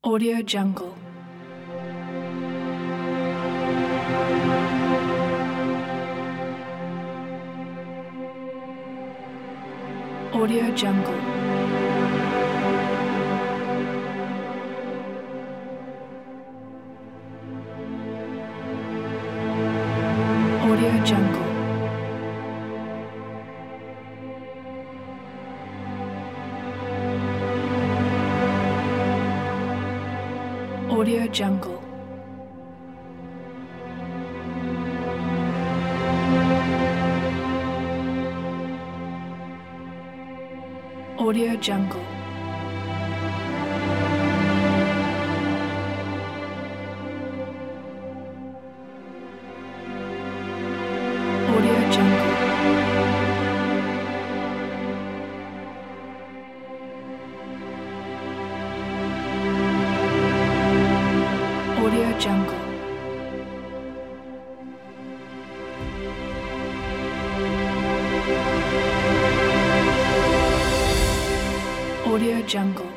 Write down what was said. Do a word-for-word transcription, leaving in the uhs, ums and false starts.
Audio Jungle. Audio Jungle. Audio Jungle. Audio Jungle. Audio Jungle. Audio Jungle. Audio Jungle. Audio Jungle.